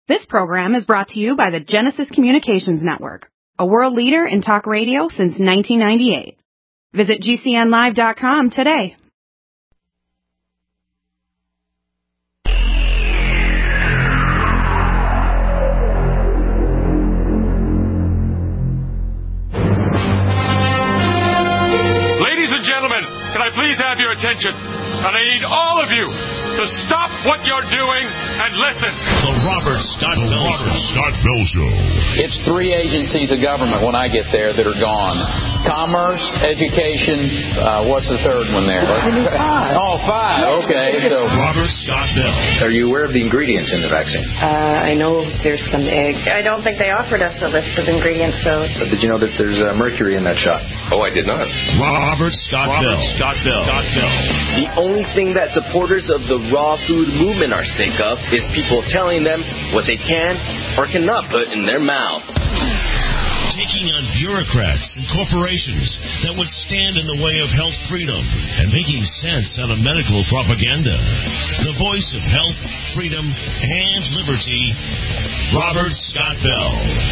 This program is brought to you by the Genesis Communications Network, a world leader in talk radio since 1998. Visit GCNlive.com today. Ladies and gentlemen, can I please have your attention? And I need all of you to stop what you're doing and listen. The Robert Scott Bell Show. It's 3 agencies of government when I get there that are gone. Commerce, education, what's the third one there? Oh, 5. Okay. So Robert Scott Bell. Are you aware of the ingredients in the vaccine? I know there's some egg. I don't think they offered us a list of ingredients, so... Did you know that there's mercury in that shot? Oh, I did not. Robert Scott Bell. The only thing that supporters of the raw food movement are sick of is people telling them what they can or cannot put in their mouth. Taking on bureaucrats and corporations that would stand in the way of health freedom and making sense out of medical propaganda. The voice of health, freedom, and liberty, Robert Scott Bell.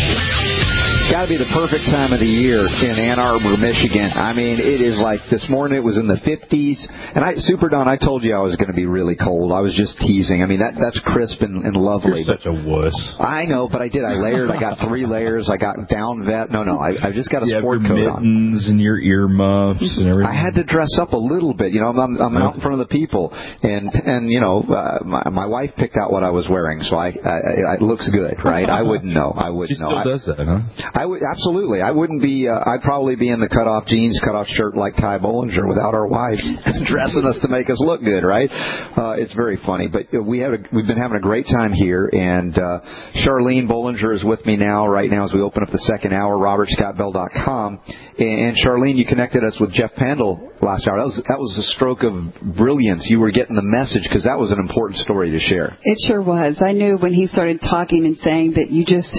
Got to be the perfect time of the year in Ann Arbor, Michigan. I mean, it is like this morning it was in the 50s. And Super Don, I told you I was going to be really cold. I was just teasing. I mean, that's crisp and lovely. You're such a wuss. I know, but I did. I layered. I got 3 layers. I got down vest. No, I just got a sport coat on. Mittens and your earmuffs and everything. I had to dress up a little bit. You know, I'm out in front of the people, and you know, my wife picked out what I was wearing, so it looks good, right? I wouldn't know. She still does that, huh? I would absolutely. I wouldn't be. I'd probably be in the cutoff jeans, cutoff shirt like Ty Bollinger without our wives dressing us to make us look good, right? It's very funny, but we've been having a great time here, and Charlene Bollinger is with me right now as we open up the second hour. RobertScottBell.com. And Charlene, you connected us with Jeff Pandel last hour. That was a stroke of brilliance. You were getting the message because that was an important story to share. It sure was. I knew when he started talking and saying that you just...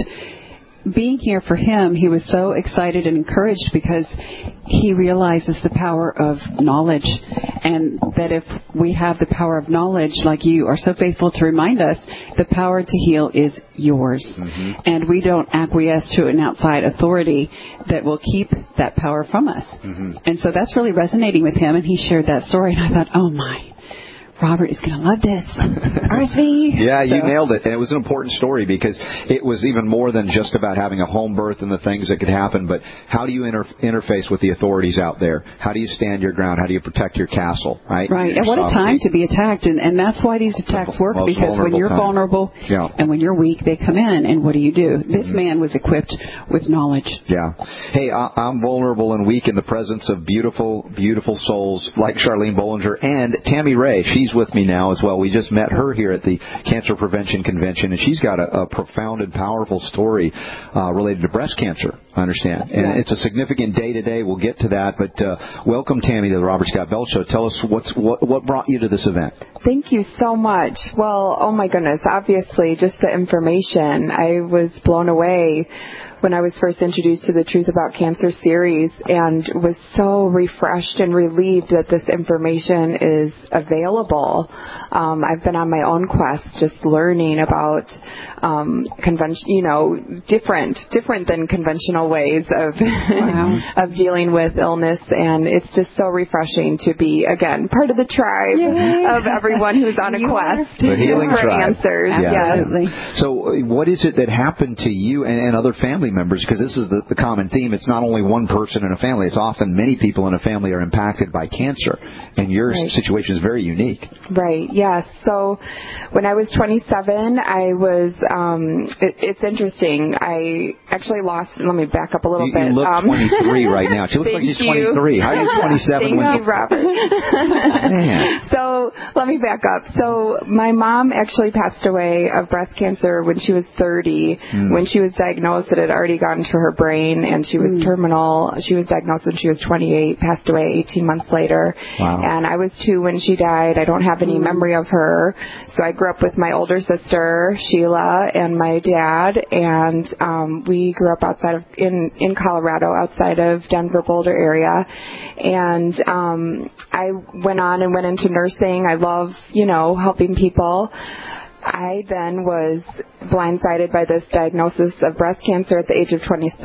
Being here for him, he was so excited and encouraged because he realizes the power of knowledge, and that if we have the power of knowledge, like you are so faithful to remind us, the power to heal is yours. Mm-hmm. And we don't acquiesce to an outside authority that will keep that power from us. Mm-hmm. And so that's really resonating with him, and he shared that story, and I thought, oh my, Robert is going to love this. RSV. Yeah, you nailed it. And it was an important story because it was even more than just about having a home birth and the things that could happen, but how do you interface with the authorities out there? How do you stand your ground? How do you protect your castle? Right. Right. And what a time to be attacked. And that's why these attacks work, because when you're vulnerable and when you're weak, they come in. And what do? This man was equipped with knowledge. Yeah. Hey, I'm vulnerable and weak in the presence of beautiful, beautiful souls like Charlene Bollinger and Tammy Ray. She's with me now as well. We just met her here at the Cancer Prevention Convention, and she's got a profound and powerful story related to breast cancer, I understand. And it's a significant day today. We'll get to that. But welcome, Tammy, to the Robert Scott Bell Show. Tell us what brought you to this event. Thank you so much. Well, oh my goodness, obviously just the information. I was blown away when I was first introduced to the Truth About Cancer series, and was so refreshed and relieved that this information is available. I've been on my own quest, just learning about different than conventional ways of of dealing with illness, and it's just so refreshing to be again part of the tribe of everyone who's on a quest for answers. Absolutely. Yes. So, what is it that happened to you and other family members? Because this is the common theme. It's not only one person in a family. It's often many people in a family are impacted by cancer, and your situation is very unique. Right. Yes. So, when I was 27, I was. It's interesting. I actually lost. Let me back up a little bit. You look 23 right now. She looks like she's 23. How are you 27? Thank you, Robert. Man. So let me back up. So my mom actually passed away of breast cancer when she was 30. When she was diagnosed, it had already gone to her brain, and she was terminal. She was diagnosed when she was 28, passed away 18 months later. Wow. And I was 2 when she died. I don't have any memory of her. So I grew up with my older sister, Sheila, and my dad, and we grew up outside of in Colorado, outside of Denver, Boulder area. And I went on and went into nursing. I love, helping people. I then was blindsided by this diagnosis of breast cancer at the age of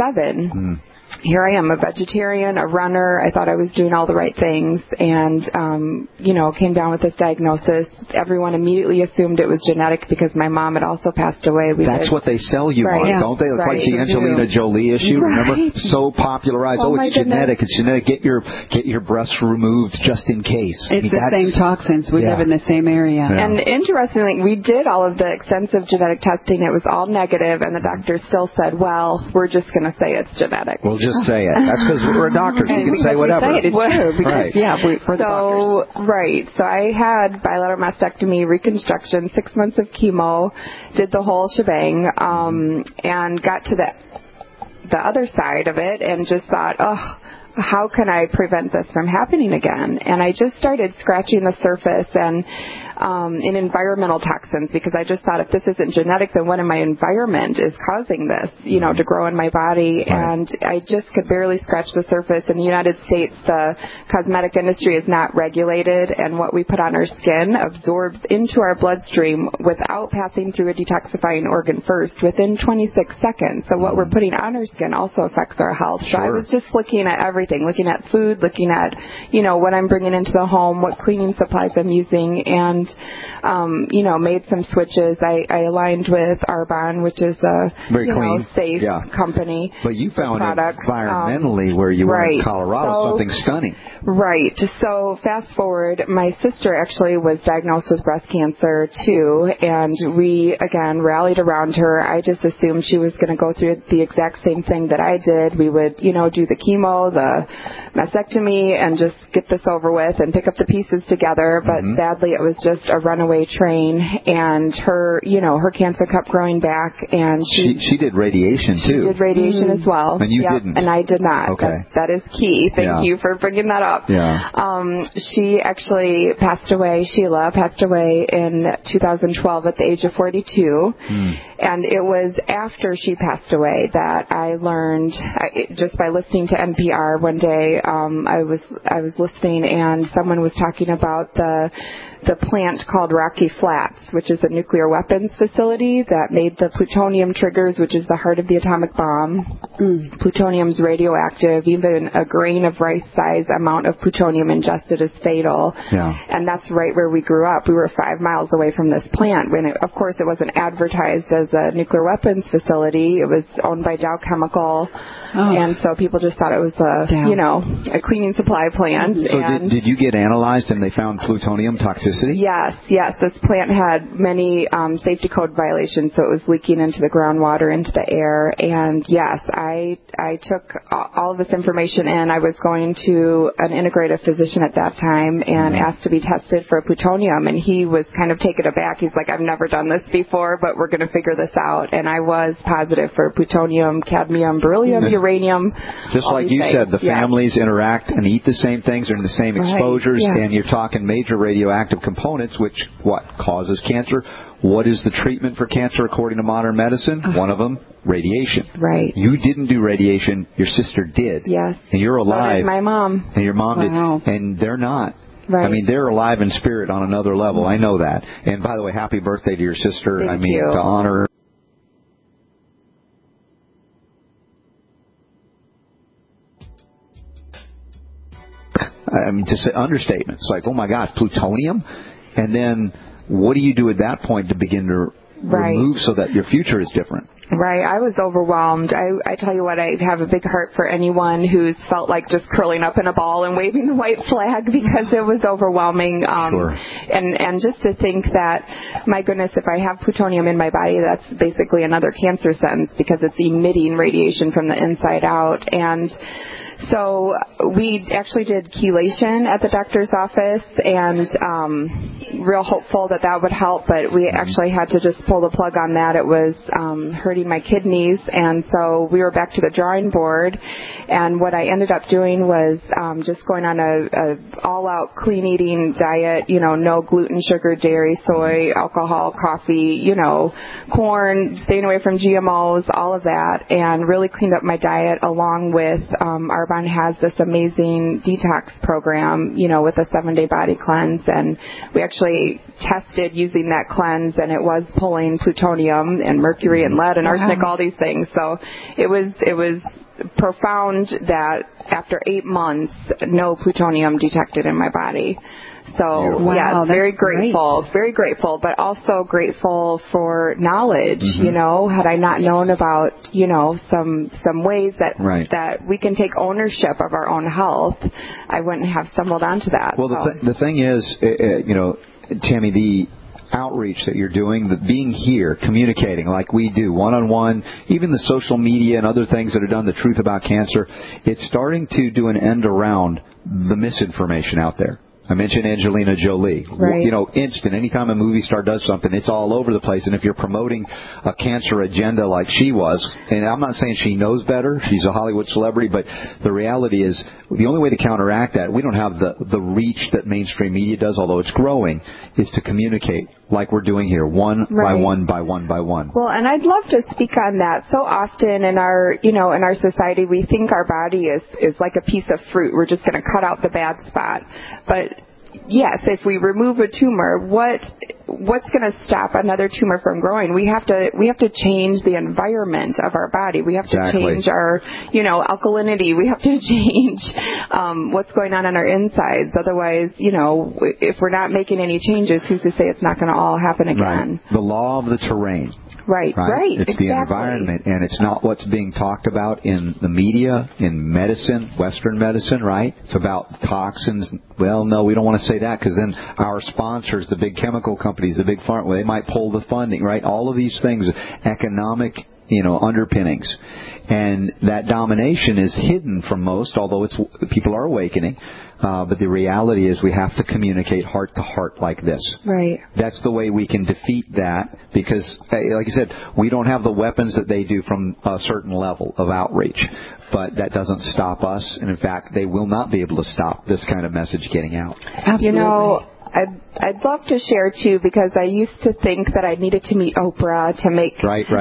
27. Here I am, a vegetarian, a runner. I thought I was doing all the right things and, came down with this diagnosis. Everyone immediately assumed it was genetic because my mom had also passed away. That's what they sell you on, don't they? It's like the Angelina Jolie issue, remember? So popularized. It's genetic. It's genetic. Get your breasts removed just in case. It's the same toxins. We live in the same area. Yeah. And interestingly, we did all of the extensive genetic testing. It was all negative, and the doctor still said, well, we're just going to say it's genetic. We'll just say it. That's because we're doctors. We can say whatever. It's true. Because, we're the doctors. Right. So I had bilateral mastectomy, reconstruction, 6 months of chemo, did the whole shebang, and got to the other side of it and just thought, how can I prevent this from happening again? And I just started scratching the surface and in environmental toxins, because I just thought if this isn't genetic, then what in my environment is causing this, to grow in my body? Right. And I just could barely scratch the surface. In the United States, the cosmetic industry is not regulated, and what we put on our skin absorbs into our bloodstream without passing through a detoxifying organ first within 26 seconds. So what we're putting on our skin also affects our health. So I was just looking at everything, looking at food, looking at, what I'm bringing into the home, what cleaning supplies I'm using, and made some switches. I aligned with Arbonne, which is a very clean, safe company. But you found environmentally where you were in Colorado something stunning. Right. So fast forward, my sister actually was diagnosed with breast cancer too, and we again rallied around her. I just assumed she was going to go through the exact same thing that I did. We would, do the chemo, the mastectomy, and just get this over with and pick up the pieces together. But sadly, it was just a runaway train, and her cancer kept growing back, and she did radiation too. She did radiation as well. And you didn't. And I did not. Okay. That is key. Thank you for bringing that up. Yeah. She actually passed away. Sheila passed away in 2012 at the age of 42. And it was after she passed away that I learned, just by listening to NPR one day, I was listening, and someone was talking about the plant called Rocky Flats, which is a nuclear weapons facility that made the plutonium triggers, which is the heart of the atomic bomb. Plutonium's radioactive. Even a grain of rice-size amount of plutonium ingested is fatal. Yeah. And that's right where we grew up. We were 5 miles away from this plant. Of course, it wasn't advertised as a nuclear weapons facility. It was owned by Dow Chemical. And so people just thought it was a cleaning supply plant. So did you get analyzed and they found plutonium toxicity? Yes. This plant had many safety code violations, so it was leaking into the groundwater, into the air. And yes, I took all of this information in. I was going to an integrative physician at that time and asked to be tested for plutonium, and he was kind of taken aback. He's like, I've never done this before, but we're going to figure this out. And I was positive for plutonium, cadmium, beryllium, uranium. Just like you said, the families interact and eat the same things, are in the same exposures, and you're talking major radioactive components, which causes cancer. What is the treatment for cancer according to modern medicine? One of them, radiation. Right. You didn't do radiation. Your sister did. Yes. And you're alive. So did my mom. And your mom did. And they're not. Right. I mean, they're alive in spirit on another level. I know that. And by the way, happy birthday to your sister. Thank you. To honor her. Just an understatement. It's like, oh my gosh, plutonium? And then what do you do at that point to begin to remove so that your future is different? Right. I was overwhelmed. I tell you what, I have a big heart for anyone who's felt like just curling up in a ball and waving the white flag, because it was overwhelming. And just to think that, my goodness, if I have plutonium in my body, that's basically another cancer sentence, because it's emitting radiation from the inside out. And so we actually did chelation at the doctor's office, and real hopeful that would help, but we actually had to just pull the plug on that. It was hurting my kidneys, and so we were back to the drawing board. And what I ended up doing was just going on a all-out clean eating diet. No gluten, sugar, dairy, soy, alcohol, coffee. Corn, staying away from GMOs, all of that, and really cleaned up my diet. Along with Arbonne has this amazing detox program, with a 7-day body cleanse, and we actually tested using that cleanse, and it was pulling plutonium and mercury and lead and arsenic, all these things. So it was profound that after 8 months, no plutonium detected in my body. So, very grateful, very grateful, but also grateful for knowledge, had I not known about, some ways that we can take ownership of our own health, I wouldn't have stumbled onto that. Well, the thing is, Tammy, the outreach that you're doing, the being here, communicating like we do, one-on-one, even the social media and other things that are done, the truth about cancer, it's starting to do an end around the misinformation out there. I mentioned Angelina Jolie. Right. Instant. Anytime a movie star does something, it's all over the place. And if you're promoting a cancer agenda like she was, and I'm not saying she knows better, she's a Hollywood celebrity, but the reality is the only way to counteract that, we don't have the reach that mainstream media does, although it's growing, is to communicate like we're doing here, one by one by one by one. Well, and I'd love to speak on that. So often in our, in our society, we think our body is like a piece of fruit. We're just going to cut out the bad spot. But yes, if we remove a tumor, what's going to stop another tumor from growing? We have to change the environment of our body. We have to change our, alkalinity. We have to change what's going on our insides. Otherwise, if we're not making any changes, who's to say it's not going to all happen again? Right. The law of the terrain. Right. It's the environment, and it's not what's being talked about in the media, in medicine, Western medicine, right? It's about toxins. Well, no, we don't want to say that, because then our sponsors, the big chemical companies, the big pharma, they might pull the funding, right? All of these things, economic, underpinnings. And that domination is hidden from most, although people are awakening. But the reality is we have to communicate heart to heart like this. Right. That's the way we can defeat that, because, like I said, we don't have the weapons that they do from a certain level of outreach. But that doesn't stop us. And, in fact, they will not be able to stop this kind of message getting out. Absolutely. I'd love to share too, because I used to think that I needed to meet Oprah to make,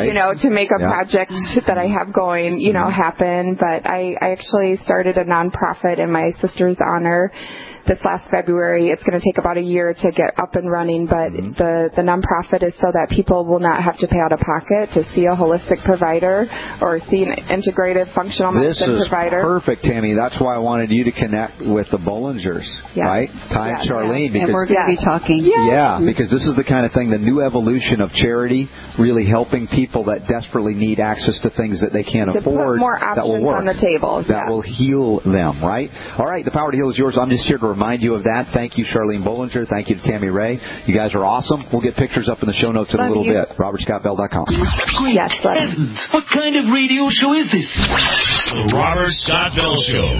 to make a project that I have going, happen. But I actually started a nonprofit in my sister's honor this last February. It's going to take about a year to get up and running, but the nonprofit is so that people will not have to pay out of pocket to see a holistic provider or see an integrative functional medicine provider. This is perfect, Tammy. That's why I wanted you to connect with the Bollingers, right? Ty and Charlene. Because, and we're going to be talking. Because this is the kind of thing, the new evolution of charity, really helping people that desperately need access to things that they can't afford. Put more options that will work. On the table. That will heal them, right? All right, the power to heal is yours. I'm just here to remind you of that. Thank you, Charlene Bollinger. Thank you to Tammy Ray. You guys are awesome. We'll get pictures up in the show notes in a little bit. RobertScottBell.com. Yes, heavens! What kind of radio show is this? The Robert Scott Bell Show.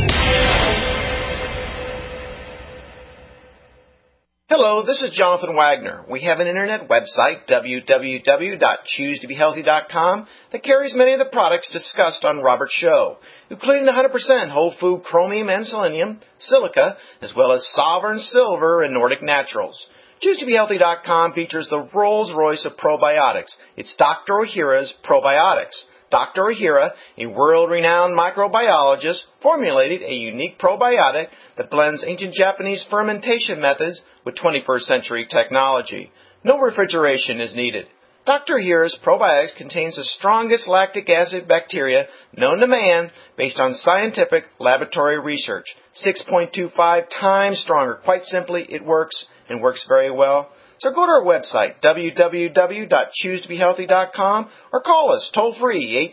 Hello, this is Jonathan Wagner. We have an internet website, www.choosetobehealthy.com, that carries many of the products discussed on Robert's show, including 100% whole food chromium and selenium, silica, as well as Sovereign Silver and Nordic Naturals. ChooseToBeHealthy.com features the Rolls-Royce of probiotics. It's Dr. Ohhira's Probiotics. Dr. Ohhira, a world-renowned microbiologist, formulated a unique probiotic that blends ancient Japanese fermentation methods with 21st century technology. No refrigeration is needed. Dr. Ohhira's probiotics contains the strongest lactic acid bacteria known to man based on scientific laboratory research. 6.25 times stronger. Quite simply, it works and works very well. So go to our website, www.choosetobehealthy.com, or call us toll-free,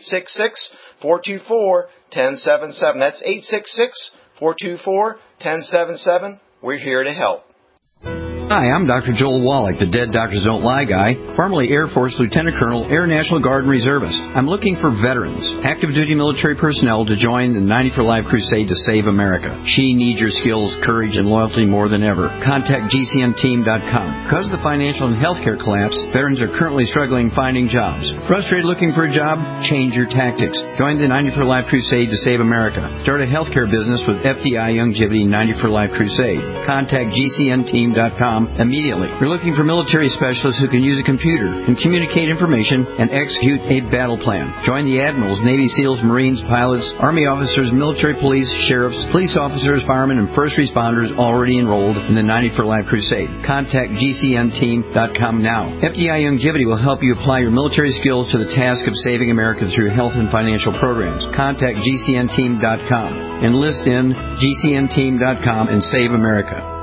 866-424-1077. That's 866-424-1077. We're here to help. Hi, I'm Dr. Joel Wallach, the Dead Doctors Don't Lie guy, formerly Air Force Lieutenant Colonel, Air National Guard and Reservist. I'm looking for veterans, active duty military personnel to join the 90 for Life crusade to save America. She needs your skills, courage, and loyalty more than ever. Contact GCNteam.com. Because of the financial and healthcare collapse, veterans are currently struggling finding jobs. Frustrated looking for a job? Change your tactics. Join the 90 for Life crusade to save America. Start a healthcare business with FDI Youngevity 90 for Life crusade. Contact GCNteam.com immediately. We're looking for military specialists who can use a computer and communicate information and execute a battle plan. Join the admirals, Navy SEALs, Marines, pilots, Army officers, military police, sheriffs, police officers, firemen, and first responders already enrolled in the 90 for Life crusade. Contact GCNteam.com now. FDI Youngevity will help you apply your military skills to the task of saving America through health and financial programs. Contact GCNteam.com. Enlist in GCNteam.com and save America.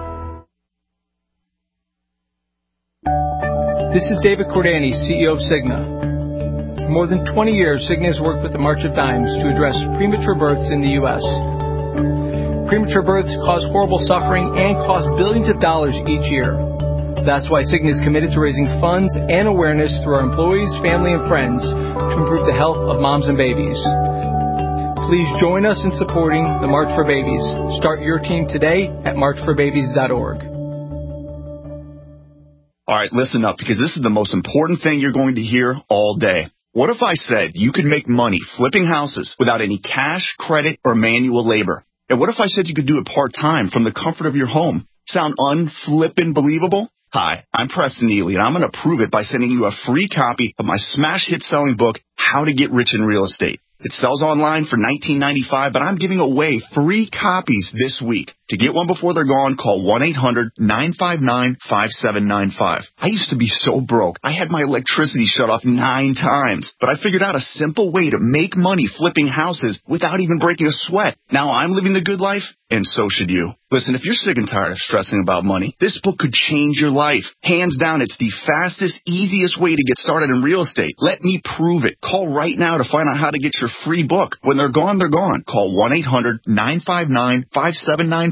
This is David Cordani, CEO of Cigna. For more than 20 years, Cigna has worked with the March of Dimes to address premature births in the U.S. Premature births cause horrible suffering and cost billions of dollars each year. That's why Cigna is committed to raising funds and awareness through our employees, family, and friends to improve the health of moms and babies. Please join us in supporting the March for Babies. Start your team today at marchforbabies.org. All right, listen up, because this is the most important thing you're going to hear all day. What if I said you could make money flipping houses without any cash, credit, or manual labor? And what if I said you could do it part-time from the comfort of your home? Sound unflippin' believable? Hi, I'm Preston Neely, and I'm going to prove it by sending you a free copy of my smash hit selling book, How to Get Rich in Real Estate. It sells online for $19.95, but I'm giving away free copies this week. To get one before they're gone, call 1-800-959-5795. I used to be so broke, I had my electricity shut off 9 times, but I figured out a simple way to make money flipping houses without even breaking a sweat. Now I'm living the good life, and so should you. Listen, if you're sick and tired of stressing about money, this book could change your life. Hands down, it's the fastest, easiest way to get started in real estate. Let me prove it. Call right now to find out how to get your free book. When they're gone, they're gone. Call 1-800-959-5795.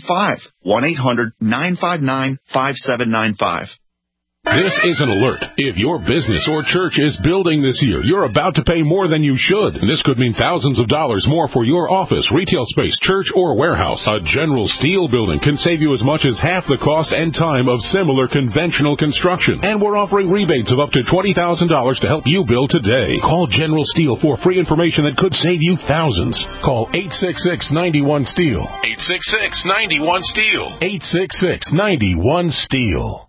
1-800-959-5795. This is an alert. If your business or church is building this year, you're about to pay more than you should. And this could mean thousands of dollars more for your office, retail space, church, or warehouse. A General Steel building can save you as much as half the cost and time of similar conventional construction. And we're offering rebates of up to $20,000 to help you build today. Call General Steel for free information that could save you thousands. Call 866-91-STEEL. 866-91-STEEL. 866-91-STEEL.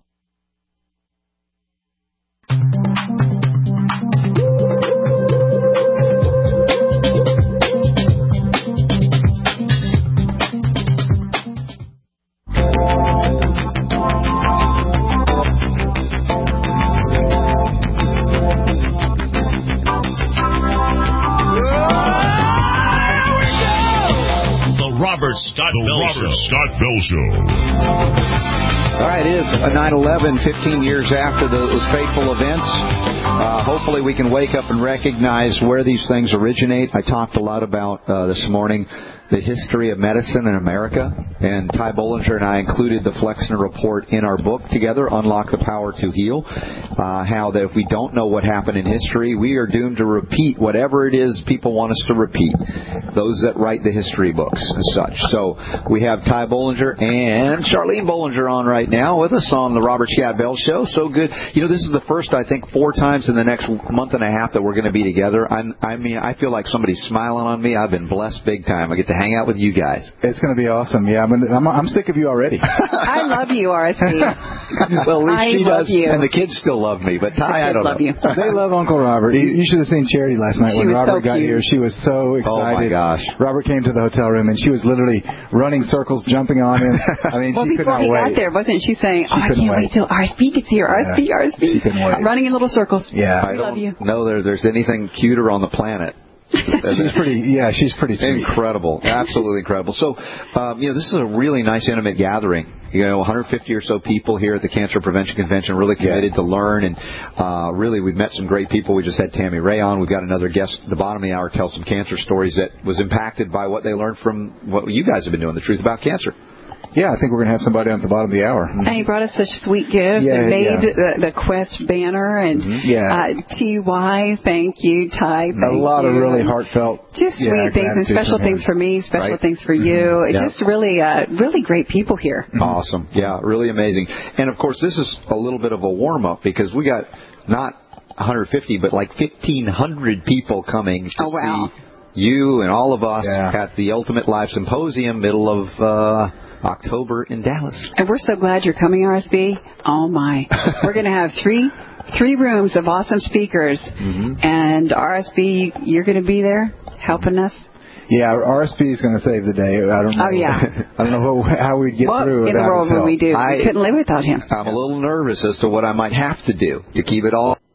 Scott Bell Show. All right, it is 9/11, 15 years after those fateful events. Hopefully we can wake up and recognize where these things originate. I talked a lot about this morning the history of medicine in America, and Ty Bollinger and I included the Flexner Report in our book together, Unlock the Power to Heal, how that if we don't know what happened in history, we are doomed to repeat whatever it is people want us to repeat, those that write the history books and such. So we have Ty Bollinger and Charlene Bollinger on right now with us on the Robert Scott Bell Show. So good. You know, this is the first, I think, 4 times in the next month and a half that we're going to be together. I mean, I feel like somebody's smiling on me. I've been blessed big time. I get to hang out with you guys. It's going to be awesome. Yeah, I'm sick of you already. I love you, RSP. Well, at least she does. You. And the kids still love me, but Ty, I don't know. You. They love Uncle Robert. You should have seen Charity last night when Robert got here. She was so excited. Oh, my gosh. Robert came to the hotel room, and she was literally running circles, jumping on him. I mean, well, she could not wait. Before he got there, wasn't she saying, I can't wait till RSP gets here. RSP. She couldn't wait. Running in little circles. Yeah. I love you. No, there's anything cuter on the planet. She's pretty sweet. Incredible. Absolutely incredible. So, this is a really nice, intimate gathering. 150 or so people here at the Cancer Prevention Convention, really committed to learn. And really, we've met some great people. We just had Tammy Ray on. We've got another guest at the bottom of the hour tell some cancer stories that was impacted by what they learned from what you guys have been doing, the truth about cancer. Yeah, I think we're going to have somebody on at the bottom of the hour. And he brought us such sweet gifts and made the Quest banner and TY, thank you, Ty. A lot of really heartfelt, just sweet things and special things for me, special things for you. Just really, really great people here. Awesome. Yeah, really amazing. And of course, this is a little bit of a warm up because we got not 150, but like 1,500 people coming to see you and all of us at the Ultimate Life Symposium, middle of October in Dallas. And we're so glad you're coming, RSB. Oh, my. We're going to have three rooms of awesome speakers. And RSB, you're going to be there helping us? Yeah, RSB is going to save the day. I don't know. Oh, yeah. I don't know how we'd get through it. What in the world would we do? We couldn't live without him. I'm a little nervous as to what I might have to do to keep it all.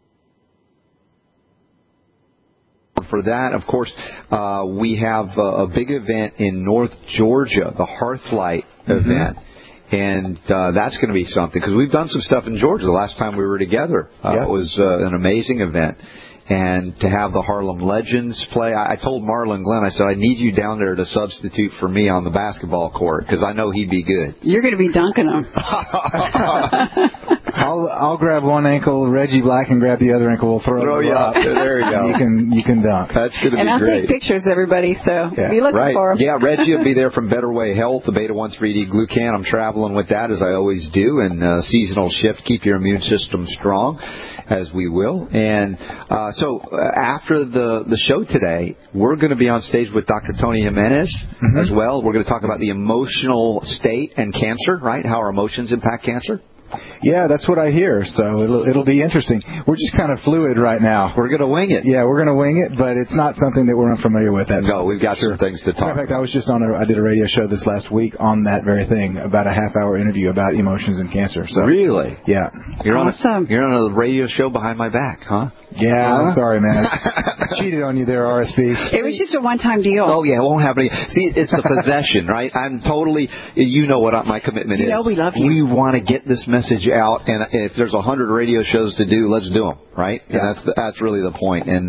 For that, of course, we have a big event in North Georgia, the Hearthlight event. And that's going to be something, because we've done some stuff in Georgia the last time we were together. It was an amazing event. And to have the Harlem Legends play, I told Marlon Glenn, I said, I need you down there to substitute for me on the basketball court, because I know he'd be good. You're going to be dunking them. I'll grab one ankle, Reggie Black can grab the other ankle. We'll throw you up. There you go. You can dunk. That's going to be great. And I'll take pictures, everybody, so be looking for them. Yeah, Reggie will be there from Better Way Health, the Beta 1 3D Glucan. I'm traveling with that, as I always do, and seasonal shift, keep your immune system strong, as we will. And so after the show today, we're going to be on stage with Dr. Tony Jimenez as well. We're going to talk about the emotional state and cancer, right? How our emotions impact cancer. Yeah, that's what I hear. So it'll be interesting. We're just kind of fluid right now. We're going to wing it. Yeah, we're going to wing it, but it's not something that we're unfamiliar with. No, we've got some things to talk about. In fact, I was just I did a radio show this last week on that very thing, about a half-hour interview about emotions and cancer. So really? Yeah. You're awesome. You're on a radio show behind my back, huh? Yeah, I'm sorry, man. I cheated on you there, RSB. It was just a one-time deal. Oh, yeah, it won't happen. See, it's the possession, right? I'm totally, you know what my commitment is. You know we love you. We want to get this message out, and if there's 100 radio shows to do, let's do them, right? Yeah. And that's really the point. And,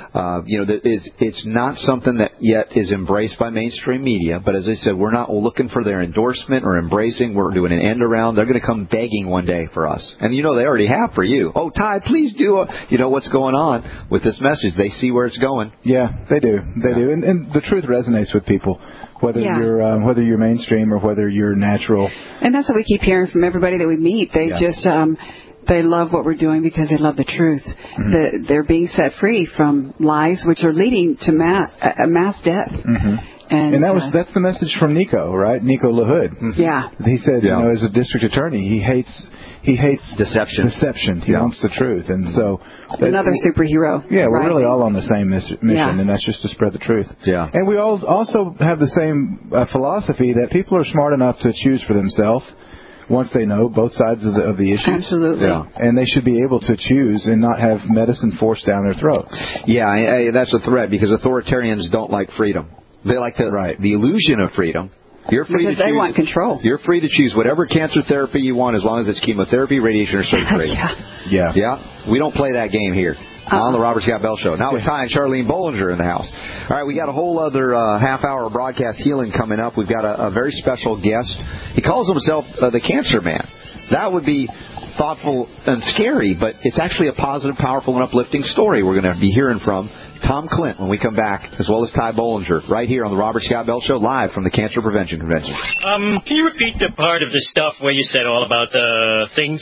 it's not something that yet is embraced by mainstream media, but as I said, we're not looking for their endorsement or embracing. We're doing an end around. They're going to come begging one day for us. And they already have for you. Oh, Ty, please do what's going on with this message. They see where it's going. Yeah, they do. They do. And the truth resonates with people, whether you're mainstream or whether you're natural. And that's what we keep hearing from everybody that we meet. They just they love what we're doing because they love the truth. They're being set free from lies which are leading to mass death. And that's the message from Nico, right? Nico LaHood. Yeah. He said, as a district attorney, he hates deception. He wants the truth, and so another superhero. Yeah, we're really all on the same mission, and that's just to spread the truth. Yeah, and we all also have the same philosophy that people are smart enough to choose for themselves once they know both sides of the issue. Absolutely. Yeah. And they should be able to choose and not have medicine forced down their throat. Yeah, that's a threat because authoritarians don't like freedom. They like the illusion of freedom. You're free because to choose. They want control. You're free to choose whatever cancer therapy you want as long as it's chemotherapy, radiation, or surgery. Yeah. We don't play that game here on the Robert Scott Bell Show. Now with Ty and Charlene Bollinger in the house. All right, we got a whole other half-hour broadcast healing coming up. We've got a very special guest. He calls himself the Cancer Man. That would be thoughtful and scary, but it's actually a positive, powerful, and uplifting story we're going to be hearing from Tom Clint when we come back, as well as Ty Bollinger, right here on the Robert Scott Bell Show, live from the Cancer Prevention Convention. Can you repeat the part of the stuff where you said all about the things?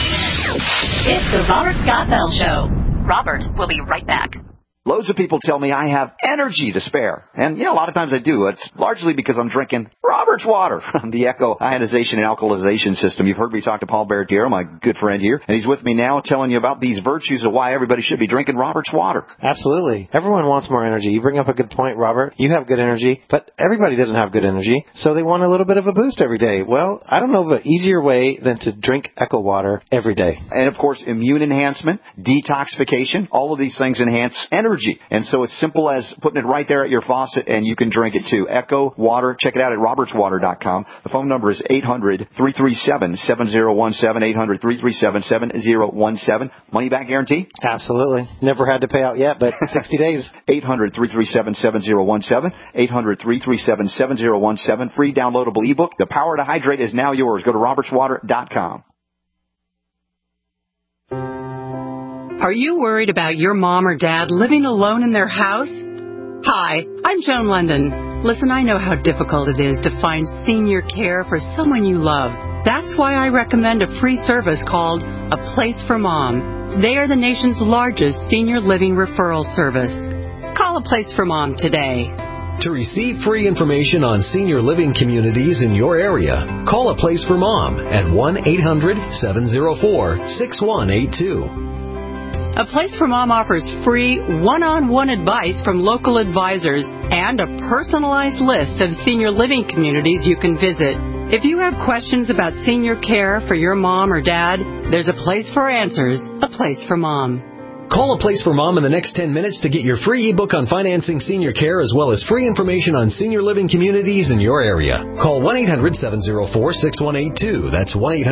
It's the Robert Scott Bell Show. Robert will be right back. Loads of people tell me I have energy to spare. And, a lot of times I do. It's largely because I'm drinking Robert's water, the Echo ionization and alkalization system. You've heard me talk to Paul Barretiero, my good friend here, and he's with me now telling you about these virtues of why everybody should be drinking Robert's water. Absolutely. Everyone wants more energy. You bring up a good point, Robert. You have good energy, but everybody doesn't have good energy, so they want a little bit of a boost every day. Well, I don't know of an easier way than to drink Echo water every day. And, of course, immune enhancement, detoxification, all of these things enhance energy. And so it's simple as putting it right there at your faucet, and you can drink it too. Echo water. Check it out at robertswater.com. robertswater.com. The phone number is 800-337-7017, 800-337-7017. Money back guarantee? Absolutely. Never had to pay out yet, but 60 days. 800-337-7017, 800-337-7017. Free downloadable ebook. The Power to Hydrate is now yours. Go to robertswater.com. Are you worried about your mom or dad living alone in their house? Hi, I'm Joan London. Listen, I know how difficult it is to find senior care for someone you love. That's why I recommend a free service called A Place for Mom. They are the nation's largest senior living referral service. Call A Place for Mom today. To receive free information on senior living communities in your area, call A Place for Mom at 1-800-704-6182. A Place for Mom offers free one-on-one advice from local advisors and a personalized list of senior living communities you can visit. If you have questions about senior care for your mom or dad, there's a place for answers, A Place for Mom. Call A Place for Mom in the next 10 minutes to get your free ebook on financing senior care as well as free information on senior living communities in your area. Call 1-800-704-6182. That's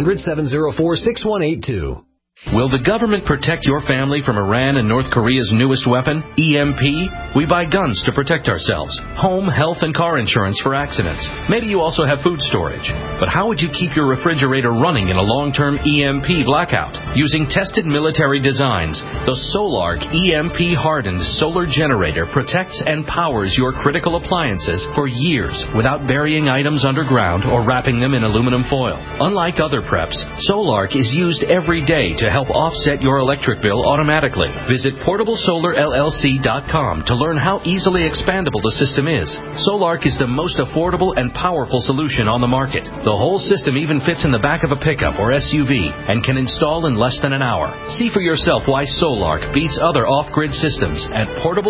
1-800-704-6182. Will the government protect your family from Iran and North Korea's newest weapon, EMP? We buy guns to protect ourselves, home, health, and car insurance for accidents. Maybe you also have food storage. But how would you keep your refrigerator running in a long-term EMP blackout? Using tested military designs, the Solark EMP-hardened solar generator protects and powers your critical appliances for years without burying items underground or wrapping them in aluminum foil. Unlike other preps, Solark is used every day to help offset your electric bill automatically. Visit PortableSolarLLC.com to learn how easily expandable the system is. Solark is the most affordable and powerful solution on the market. The whole system even fits in the back of a pickup or SUV and can install in less than an hour. See for yourself why Solark beats other off-grid systems at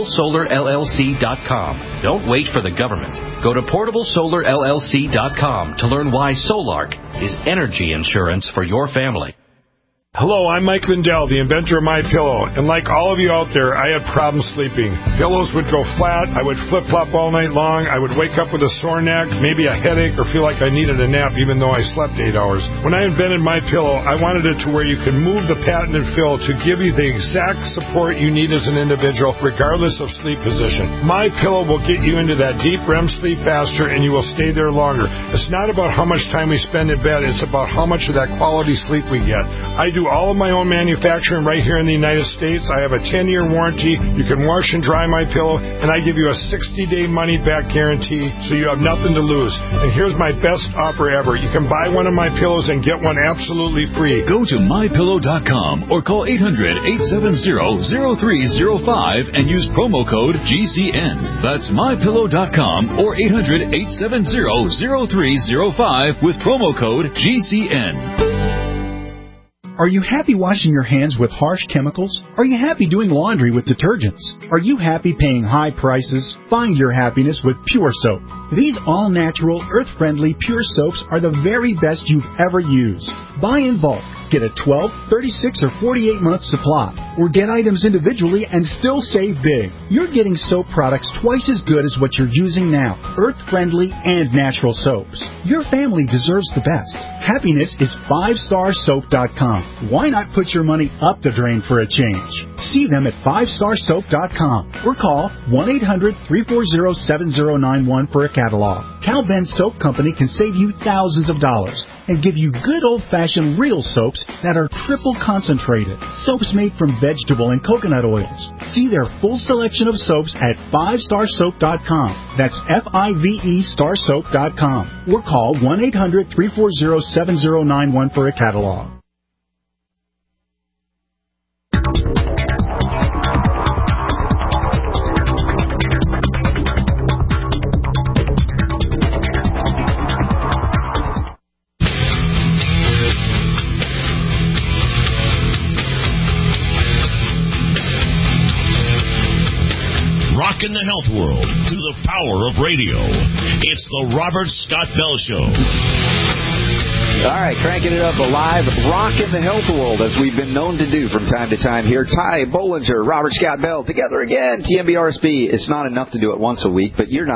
PortableSolarLLC.com. Don't wait for the government. Go to PortableSolarLLC.com to learn why Solark is energy insurance for your family. Hello, I'm Mike Lindell, the inventor of MyPillow, and like all of you out there, I had problems sleeping. Pillows would go flat, I would flip-flop all night long, I would wake up with a sore neck, maybe a headache, or feel like I needed a nap even though I slept 8 hours. When I invented MyPillow, I wanted it to where you could move the patented fill to give you the exact support you need as an individual, regardless of sleep position. MyPillow will get you into that deep REM sleep faster, and you will stay there longer. It's not about how much time we spend in bed, it's about how much of that quality sleep we get. I do all of my own manufacturing right here in the United States. I have a 10-year warranty. You can wash and dry my pillow, and I give you a 60-day money-back guarantee, so you have nothing to lose. And here's my best offer ever. You can buy one of my pillows and get one absolutely free. Go to MyPillow.com or call 800-870-0305 and use promo code GCN. That's MyPillow.com or 800-870-0305 with promo code GCN. Are you happy washing your hands with harsh chemicals? Are you happy doing laundry with detergents? Are you happy paying high prices? Find your happiness with Pure Soap. These all-natural, earth-friendly Pure Soaps are the very best you've ever used. Buy in bulk. Get a 12, 36, or 48-month supply. Or get items individually and still save big. You're getting soap products twice as good as what you're using now. Earth-friendly and natural soaps. Your family deserves the best. Happiness is 5starsoap.com. Why not put your money up the drain for a change? See them at 5starsoap.com or call 1-800-340-7091 for a catalog. Cal Ben Soap Company can save you thousands of dollars and give you good old-fashioned real soaps that are triple concentrated. Soaps made from vegetable and coconut oils. See their full selection of soaps at 5starsoap.com. That's F-I-V-E starsoap.com. Or call 1-800-340-7091 for a catalog. Rockin' the health world through the power of radio. It's the Robert Scott Bell Show. All right, cranking it up live, rocking the health world as we've been known to do from time to time here. Ty Bollinger, Robert Scott Bell, together again. TMBRSB. It's not enough to do it once a week, but you're not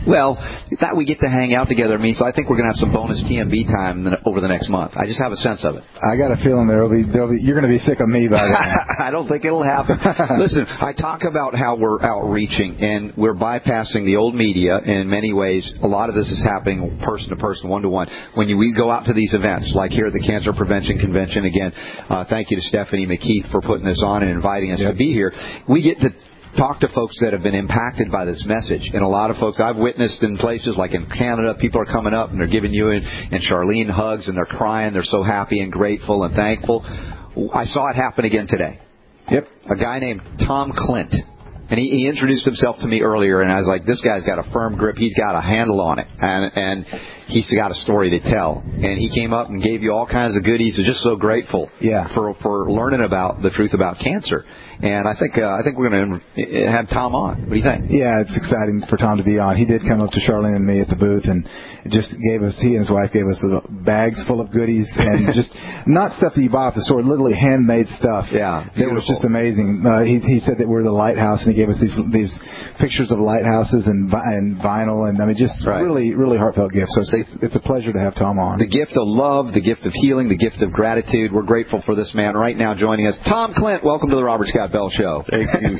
Well, that we get to hang out together means I think we're going to have some bonus TMB time over the next month. I just have a sense of it. I got a feeling you're going to be sick of me by then. I don't think it'll happen. Listen, I talk about how we're outreaching and we're bypassing the old media in many ways. A lot of this is happening person to person, one to one. When we go out to these events, like here at the Cancer Prevention Convention, again, thank you to Stephanie McKeith for putting this on and inviting us to be here. We get to talk to folks that have been impacted by this message. And a lot of folks I've witnessed in places like in Canada, people are coming up and they're giving you and Charlene hugs and they're crying. They're so happy and grateful and thankful. I saw it happen again today. Yep. A guy named Tom Clint. And he introduced himself to me earlier, and I was like, this guy's got a firm grip. He's got a handle on it. And he's got a story to tell. And he came up and gave you all kinds of goodies. He's just so grateful for learning about the truth about cancer. And I think we're going to have Tom on. What do you think? Yeah, it's exciting for Tom to be on. He did come up to Charlene and me at the booth and just he and his wife gave us bags full of goodies and just not stuff that you buy off the store, literally handmade stuff. Yeah, it was just amazing. He said that we're the lighthouse, and he gave us these pictures of lighthouses and vinyl, and I mean just really, really heartfelt gifts. So it's a pleasure to have Tom on. The gift of love, the gift of healing, the gift of gratitude. We're grateful for this man right now joining us. Tom Clint, welcome to the Robert Scott Bell Show. Thank you.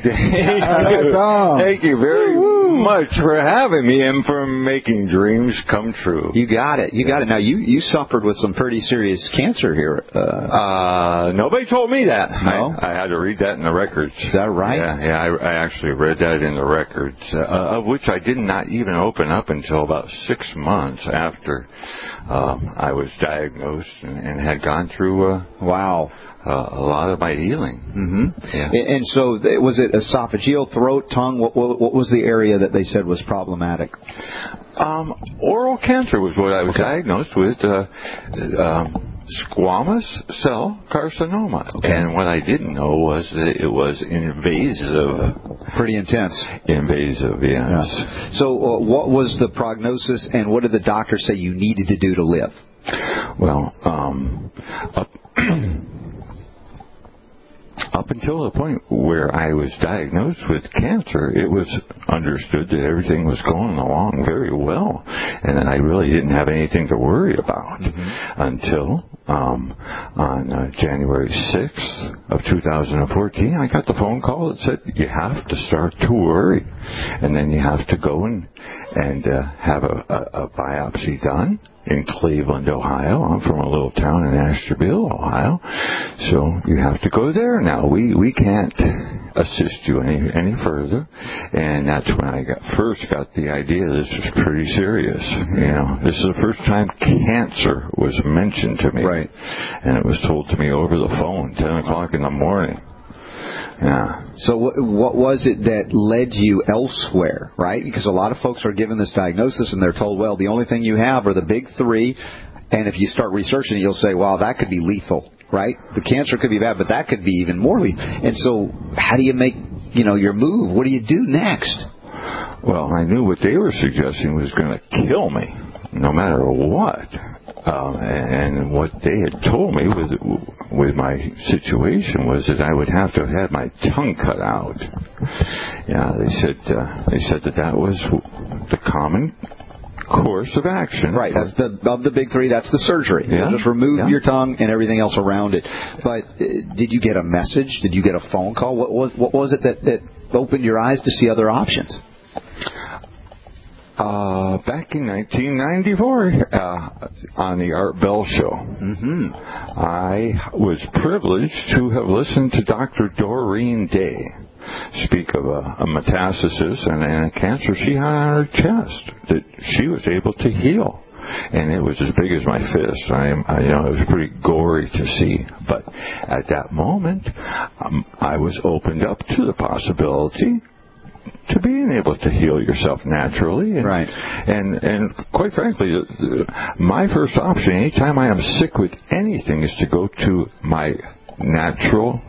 Thank you very much for having me and for making dreams come true. You got it. Now, you suffered with some pretty serious cancer here. Nobody told me that. No? I had to read that in the records. Is that right? Yeah, I actually read that in the records, of which I did not even open up until about 6 months after I was diagnosed and had gone through a lot of my healing. Mm-hmm. Yeah. And so, was it esophageal, throat, tongue? What was the area that they said was problematic? Oral cancer was what I was diagnosed with. Squamous cell carcinoma. Okay. And what I didn't know was that it was invasive. Pretty intense. Invasive, yes. Yeah. So what was the prognosis and what did the doctor say you needed to do to live? Well, up until the point where I was diagnosed with cancer, it was understood that everything was going along very well and that I really didn't have anything to worry about until on January 6th of 2014, I got the phone call that said, you have to start to worry. And then you have to go and have a biopsy done in Cleveland, Ohio. I'm from a little town in Ashtabula, Ohio. So you have to go there now. We can't assist you any further. And that's when I first got the idea this was pretty serious. You know, this is the first time cancer was mentioned to me. Right. And it was told to me over the phone, 10 o'clock in the morning. Yeah. So what was it that led you elsewhere, right? Because a lot of folks are given this diagnosis and they're told, well, the only thing you have are the big three. And if you start researching it, you'll say, wow, that could be lethal, right? The cancer could be bad, but that could be even more lethal. And so how do you make, your move? What do you do next? Well, I knew what they were suggesting was going to kill me, no matter what. And what they had told me with my situation was that I would have to have my tongue cut out. Yeah, they said that was the common course of action. Right, that's of the big three, that's the surgery. Yeah. Just remove your tongue and everything else around it. But did you get a message? Did you get a phone call? What was it that opened your eyes to see other options? Back in 1994, on the Art Bell Show, I was privileged to have listened to Dr. Doreen Day speak of a metastasis and a cancer she had on her chest that she was able to heal. And it was as big as my fist. It was pretty gory to see. But at that moment, I was opened up to the possibility to being able to heal yourself naturally. And quite frankly, my first option anytime I am sick with anything is to go to my natural,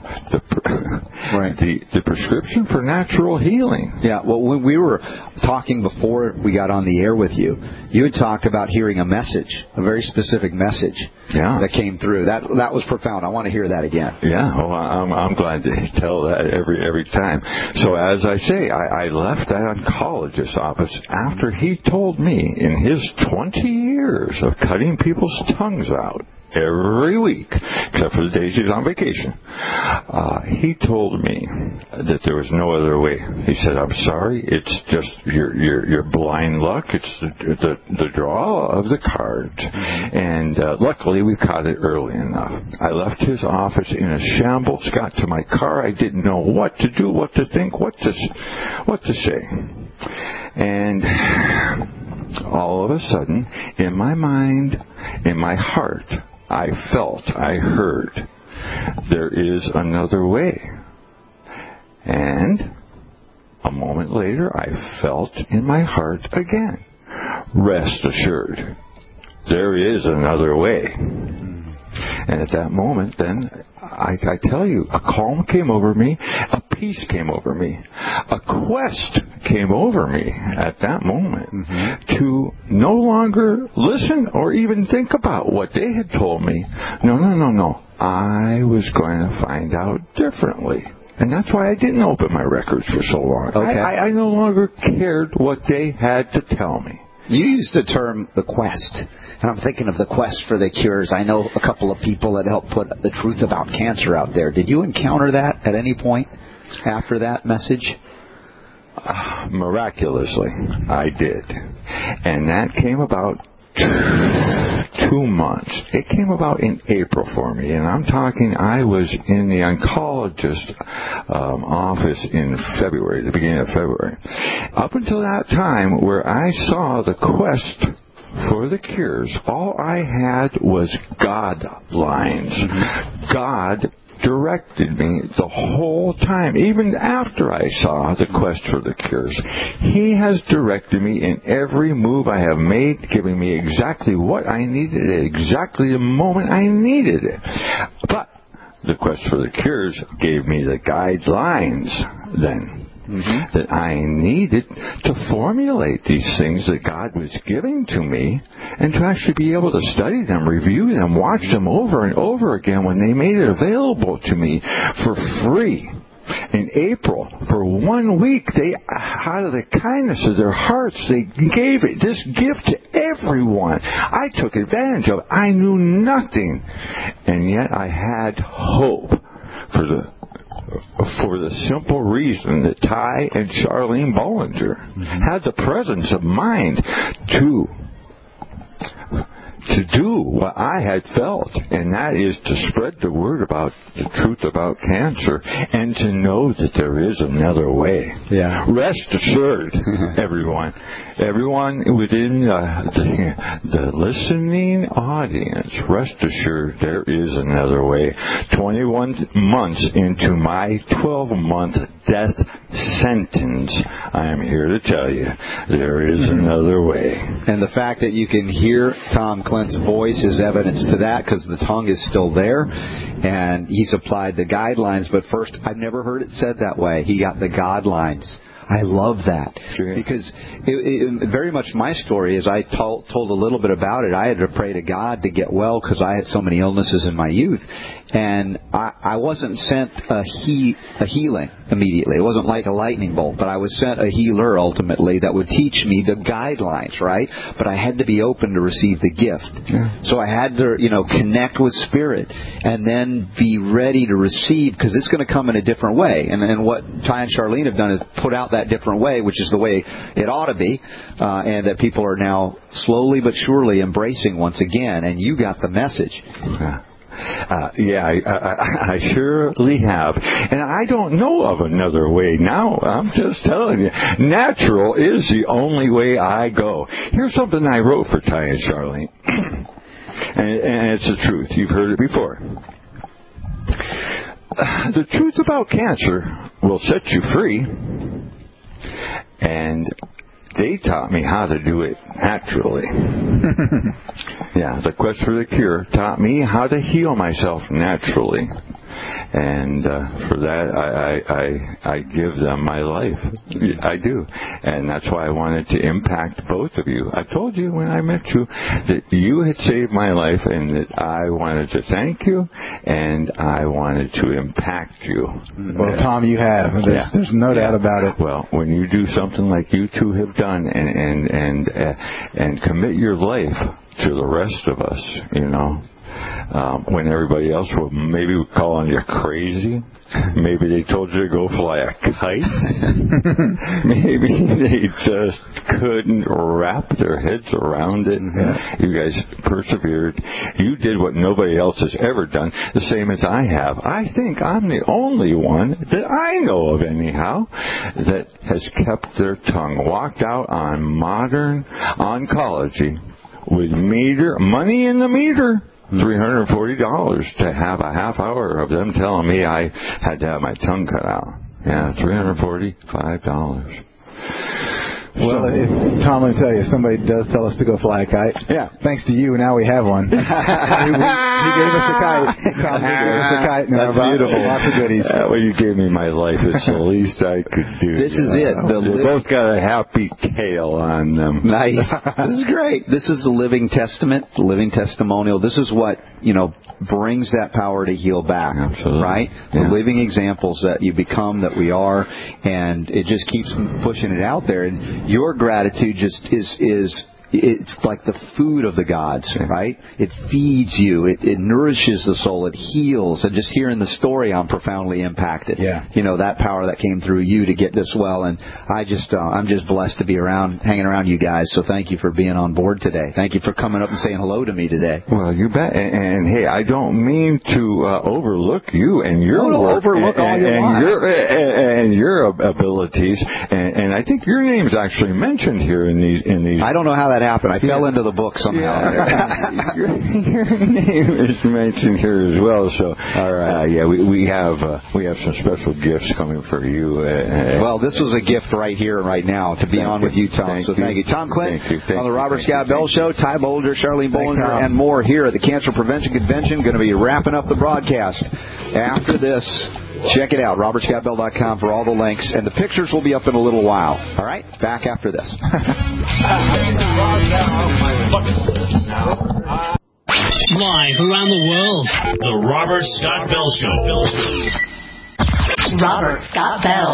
the prescription for natural healing. Yeah, well, when we were talking before we got on the air with you, you had talked about hearing a message, a very specific message that came through. That was profound. I want to hear that again. Yeah, well, I'm glad to tell that every time. So as I say, I left that oncologist's office after he told me in his 20 years of cutting people's tongues out every week, except for the days he's on vacation, he told me that there was no other way. He said, "I'm sorry, it's just your blind luck. It's the draw of the cards." And luckily, we caught it early enough. I left his office in a shambles, got to my car. I didn't know what to do, what to think, what to say. And all of a sudden, in my mind, in my heart, I heard, there is another way. And a moment later, I felt in my heart again, rest assured, there is another way. And at that moment, then, I tell you, a calm came over me, a peace came over me, a quest came over me at that moment to no longer listen or even think about what they had told me. No. I was going to find out differently. And that's why I didn't open my records for so long. Okay. I no longer cared what they had to tell me. You used the term the quest, and I'm thinking of the quest for the cures. I know a couple of people that helped put the truth about cancer out there. Did you encounter that at any point after that message? Miraculously, I did. And that came about 2 months. It came about in April for me, and I'm talking, I was in the oncologist office in February, the beginning of February. Up until that time, where I saw the quest for the cures, all I had was God lines. God directed me the whole time, even after I saw the quest for the cures. He has directed me in every move I have made, giving me exactly what I needed at exactly the moment I needed it. But the quest for the cures gave me the guidelines then. That I needed to formulate these things that God was giving to me and to actually be able to study them, review them, watch them over and over again when they made it available to me for free. In April, for 1 week, they, out of the kindness of their hearts, they gave this gift to everyone. I took advantage of it. I knew nothing. And yet I had hope for the simple reason that Ty and Charlene Bollinger had the presence of mind to do what I had felt, and that is to spread the word about the truth about cancer and to know that there is another way. Yeah. Rest assured, everyone within the listening audience, rest assured there is another way. 21 months into my 12-month death sentence, I am here to tell you there is another way. And the fact that you can hear Tom Clint's voice is evidence to that, because the tongue is still there, and he's applied the guidelines. But first, I've never heard it said that way. He got the guidelines. I love that, because it very much my story is I told a little bit about it. I had to pray to God to get well because I had so many illnesses in my youth. And I wasn't sent a healing immediately. It wasn't like a lightning bolt, but I was sent a healer ultimately that would teach me the guidelines, right? But I had to be open to receive the gift. Yeah. So I had to, connect with Spirit and then be ready to receive, because it's going to come in a different way. And what Ty and Charlene have done is put out that different way, which is the way it ought to be, and that people are now slowly but surely embracing once again. And you got the message. Yeah. I surely have. And I don't know of another way now. I'm just telling you. Natural is the only way I go. Here's something I wrote for Ty and Charlene. and it's the truth. You've heard it before. The truth about cancer will set you free. And they taught me how to do it naturally. Yeah, the quest for the cure taught me how to heal myself naturally. And for that, I give them my life. I do. And that's why I wanted to impact both of you. I told you when I met you that you had saved my life and that I wanted to thank you and I wanted to impact you. Well, Tom, you have. There's no doubt about it. Well, when you do something like you two have done and commit your life to the rest of us, when everybody else will maybe call on you crazy. Maybe they told you to go fly a kite. Maybe they just couldn't wrap their heads around it. Mm-hmm. You guys persevered. You did what nobody else has ever done, the same as I have. I think I'm the only one that I know of anyhow that has kept their tongue, walked out on modern oncology with money in the meter. $340 to have a half hour of them telling me I had to have my tongue cut out. Yeah, $345. Well, Tom, let me tell you, if somebody does tell us to go fly a kite, thanks to you, now we have one. He gave us a kite. Tom gave us a kite. That's beautiful. Lots of goodies. Well, you gave me my life. It's the least I could do. This is it. They both got a happy tail on them. Nice. This is great. This is the living testament, the living testimonial. This is what, brings that power to heal back. Absolutely. Right? Yeah. The living examples that you become, that we are, and it just keeps pushing it out there. And your gratitude just is it's like the food of the gods, right? It feeds you. It nourishes the soul. It heals. And just hearing the story, I'm profoundly impacted. Yeah. That power that came through you to get this well. And I'm just blessed to be hanging around you guys. So thank you for being on board today. Thank you for coming up and saying hello to me today. Well, you bet. And hey, I don't mean to overlook you and your work. Overlook all you want. And your abilities. And I think your name's actually mentioned here in these. I don't know how that happened. I fell into the book somehow. Yeah. Your name is mentioned here as well. So, all right. We have some special gifts coming for you. Well, this was a gift right here, right now, to be on with you, Tom. Thank you, Tom Clint, on the Robert Scott Bell Show. Ty Bolger, Charlene Bollinger, and more here at the Cancer Prevention Convention. Going to be wrapping up the broadcast after this. Check it out, robertscottbell.com for all the links, and the pictures will be up in a little while. All right, back after this. Live around the world, the Robert Scott Bell Show. Robert Scott Bell.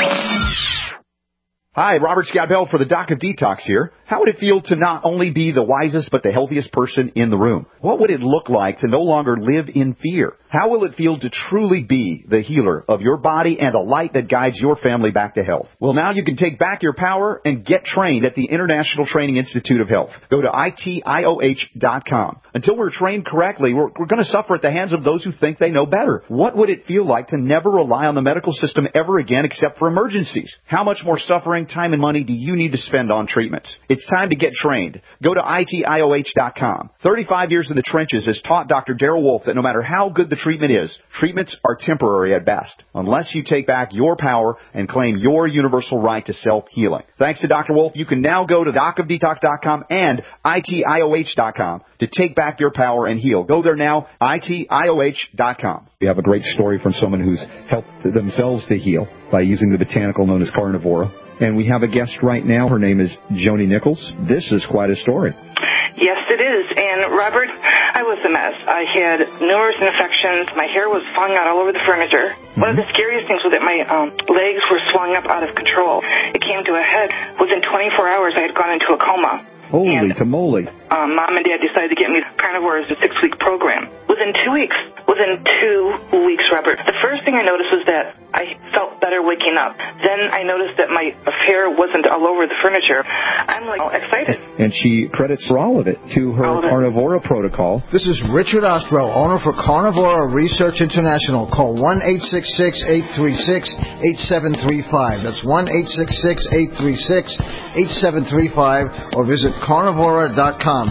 Hi, Robert Scott Bell for the Doc of Detox here. How would it feel to not only be the wisest but the healthiest person in the room? What would it look like to no longer live in fear? How will it feel to truly be the healer of your body and a light that guides your family back to health? Well, now you can take back your power and get trained at the International Training Institute of Health. Go to ITIOH.com. Until we're trained correctly, we're going to suffer at the hands of those who think they know better. What would it feel like to never rely on the medical system ever again except for emergencies? How much more suffering, time, and money do you need to spend on treatments? It's time to get trained. Go to ITIOH.com. 35 years in the trenches has taught Dr. Darrell Wolfe that no matter how good the treatment is, treatments are temporary at best, unless you take back your power and claim your universal right to self-healing. Thanks to Dr. Wolfe, you can now go to docofdetox.com and ITIOH.com to take back your power and heal. Go there now, ITIOH.com. We have a great story from someone who's helped themselves to heal by using the botanical known as carnivora. And we have a guest right now. Her name is Joni Nichols. This is quite a story. Yes, it is. And, Robert, I was a mess. I had numerous infections. My hair was falling out all over the furniture. One of the scariest things was that my legs were swelling up out of control. It came to a head. Within 24 hours, I had gone into a coma. Holy tamale. Mom and Dad decided to get me carnivore as a 6-week program. Within 2 weeks, Robert, the first thing I noticed was that I felt better waking up. Then I noticed that my hair wasn't all over the furniture. I'm excited. And she credits for all of it to her carnivora protocol. This is Richard Ostro, owner for Carnivora Research International. Call 1-866-836-8735. That's 1-866-836-8735, or visit carnivora.com,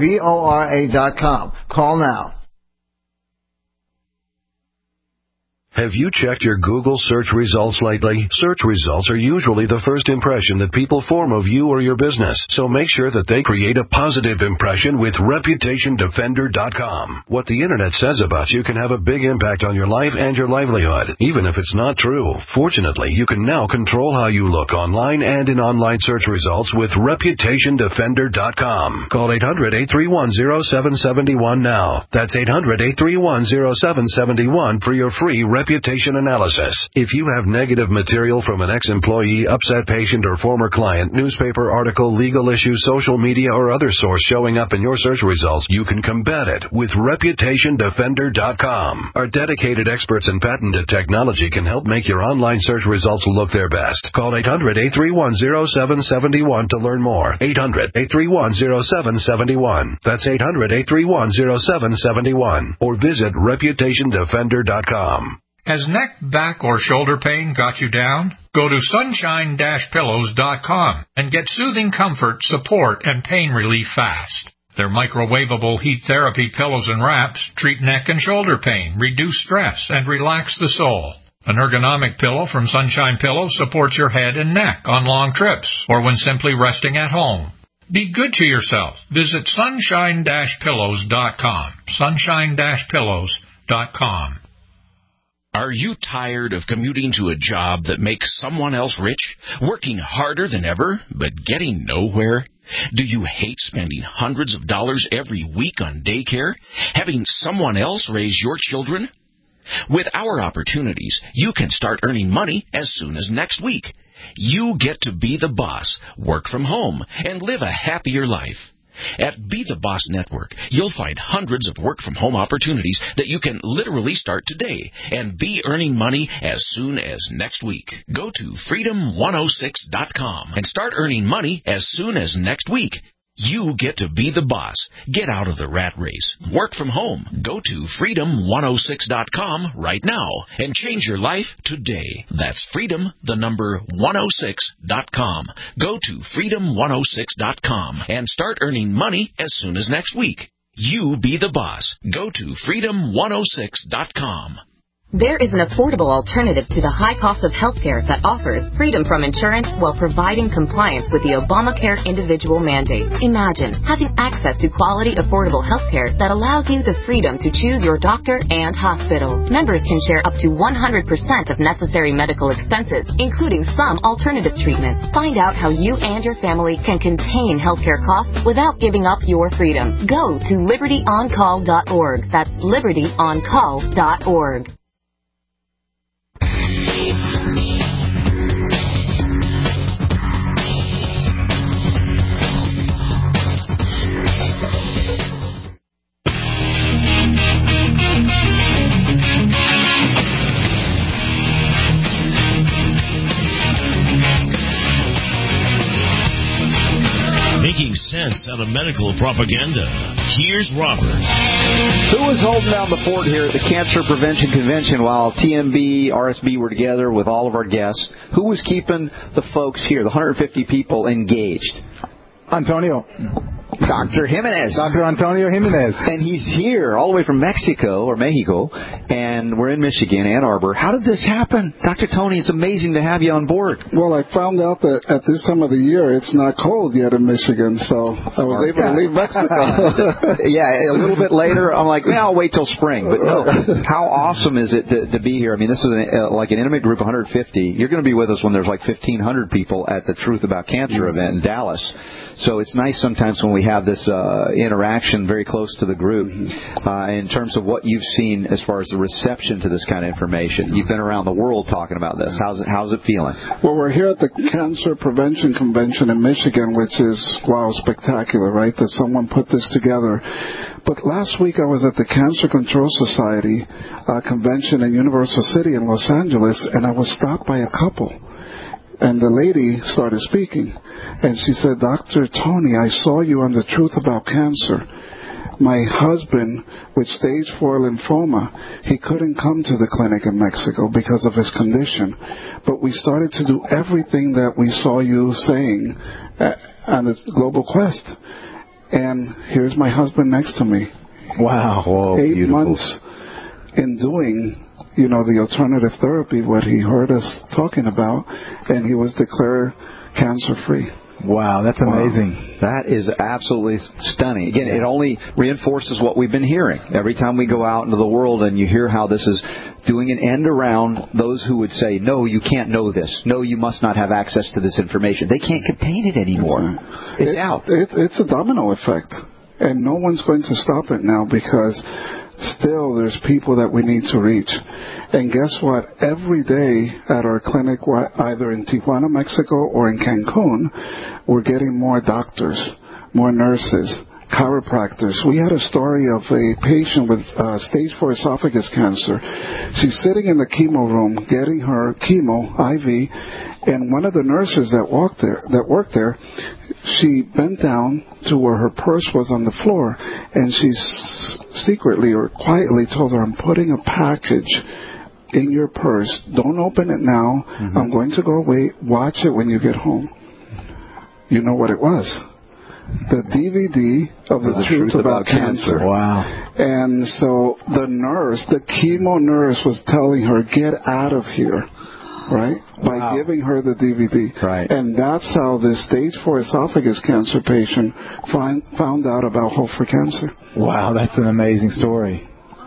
carnivora.com. Call now. Have you checked your Google search results lately? Search results are usually the first impression that people form of you or your business, so make sure that they create a positive impression with ReputationDefender.com. What the Internet says about you can have a big impact on your life and your livelihood, even if it's not true. Fortunately, you can now control how you look online and in online search results with ReputationDefender.com. Call 800-831-0771 now. That's 800-831-0771 for your free reputation analysis. If you have negative material from an ex-employee, upset patient, or former client, newspaper article, legal issue, social media, or other source showing up in your search results, you can combat it with ReputationDefender.com. Our dedicated experts in patented technology can help make your online search results look their best. Call 800-831-0771 to learn more. 800-831-0771. That's 800-831-0771. Or visit ReputationDefender.com. Has neck, back, or shoulder pain got you down? Go to sunshine-pillows.com and get soothing comfort, support, and pain relief fast. Their microwavable heat therapy pillows and wraps treat neck and shoulder pain, reduce stress, and relax the soul. An ergonomic pillow from Sunshine Pillows supports your head and neck on long trips or when simply resting at home. Be good to yourself. Visit sunshine-pillows.com. Sunshine-pillows.com. Are you tired of commuting to a job that makes someone else rich, working harder than ever, but getting nowhere? Do you hate spending hundreds of dollars every week on daycare, having someone else raise your children? With our opportunities, you can start earning money as soon as next week. You get to be the boss, work from home, and live a happier life. At Be the Boss Network, you'll find hundreds of work-from-home opportunities that you can literally start today and be earning money as soon as next week. Go to freedom106.com and start earning money as soon as next week. You get to be the boss. Get out of the rat race. Work from home. Go to freedom106.com right now and change your life today. That's freedom106.com. Go to freedom106.com and start earning money as soon as next week. You be the boss. Go to freedom106.com. There is an affordable alternative to the high cost of healthcare that offers freedom from insurance while providing compliance with the Obamacare individual mandate. Imagine having access to quality, affordable healthcare that allows you the freedom to choose your doctor and hospital. Members can share up to 100% of necessary medical expenses, including some alternative treatments. Find out how you and your family can contain healthcare costs without giving up your freedom. Go to libertyoncall.org. That's libertyoncall.org. Making sense out of medical propaganda. Here's Robert. Who was holding down the fort here at the Cancer Prevention Convention while TMB, RSB were together with all of our guests? Who was keeping the folks here, the 150 people, engaged? Antonio. Dr. Jimenez. Dr. Antonio Jimenez. And he's here all the way from Mexico, and we're in Michigan, Ann Arbor. How did this happen? Dr. Tony, it's amazing to have you on board. Well, I found out that at this time of the year, it's not cold yet in Michigan, so I was able to leave Mexico. Yeah, a little bit later, I'm like, I'll wait till spring. But no, how awesome is it to be here? I mean, this is like an intimate group of 150. You're going to be with us when there's like 1,500 people at the Truth About Cancer event in Dallas. So it's nice sometimes when we have this interaction very close to the group in terms of what you've seen as far as the reception to this kind of information. You've been around the world talking about this. How's it feeling? Well, we're here at the Cancer Prevention Convention in Michigan, which is, wow, spectacular, right, that someone put this together. But last week I was at the Cancer Control Society convention in Universal City in Los Angeles, and I was stopped by a couple. And the lady started speaking, and she said, Dr. Tony, I saw you on The Truth About Cancer. My husband, with stage 4 lymphoma, he couldn't come to the clinic in Mexico because of his condition. But we started to do everything that we saw you saying on the Global Quest. And here's my husband next to me. Wow. Whoa, 8 beautiful. months in doing the alternative therapy, what he heard us talking about, and he was declared cancer-free. Wow, that's amazing. That is absolutely stunning. Again, it only reinforces what we've been hearing. Every time we go out into the world and you hear how this is doing an end around those who would say, no, you can't know this. No, you must not have access to this information. They can't contain it anymore. It's out. It's a domino effect. And no one's going to stop it now because still there's people that we need to reach. And guess what? Every day at our clinic, either in Tijuana, Mexico, or in Cancun, we're getting more doctors, more nurses, chiropractors. We had a story of a patient with stage 4 esophagus cancer. She's sitting in the chemo room getting her chemo IV, and one of the nurses that worked there, she bent down to where her purse was on the floor, and she secretly or quietly told her, I'm putting a package in your purse. Don't open it now. I'm going to go away. Watch it when you get home. You know what it was? The DVD of the Truth About Cancer. Wow. And so the chemo nurse was telling her, get out of here, right? By giving her the DVD. Right. And that's how this stage 4 esophagus cancer patient found out about Hope for Cancer. Wow, that's an amazing story.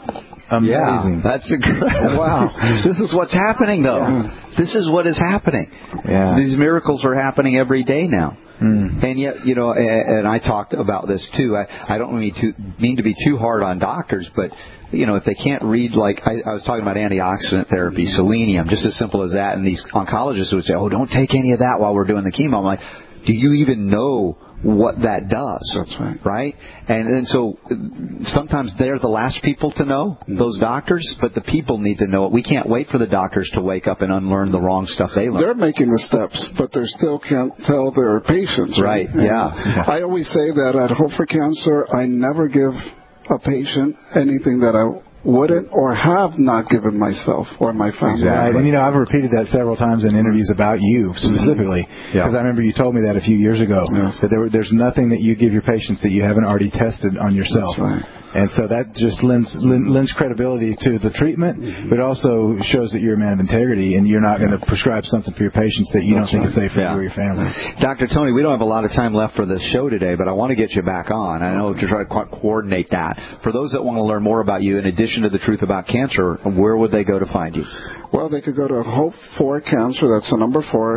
Amazing. Yeah, that's incredible. Wow. This is what's happening, though. Yeah. This is what is happening. Yeah. These miracles are happening every day now. And yet, and I talked about this too. I don't mean to be too hard on doctors, but if they can't read, like I was talking about antioxidant therapy, selenium, just as simple as that. And these oncologists would say, "Oh, don't take any of that while we're doing the chemo." I'm like, do you even know what that does? That's right. Right? And so sometimes they're the last people to know, those doctors, but the people need to know it. We can't wait for the doctors to wake up and unlearn the wrong stuff they learned. They're making the steps, but they still can't tell their patients. Right, yeah. I always say that at Hope for Cancer, I never give a patient anything that I wouldn't or have not given myself or my family. Exactly. And I've repeated that several times in interviews about you specifically, because I remember you told me that a few years ago, that there's nothing that you give your patients that you haven't already tested on yourself. That's right. And so that just lends credibility to the treatment, but also shows that you're a man of integrity and you're not going to prescribe something for your patients that you don't think is safe for you or your family. Dr. Tony, we don't have a lot of time left for the show today, but I want to get you back on. I know to try to coordinate that. For those that want to learn more about you, in addition to the Truth About Cancer, where would they go to find you? Well, they could go to Hope for Cancer, that's the number 4,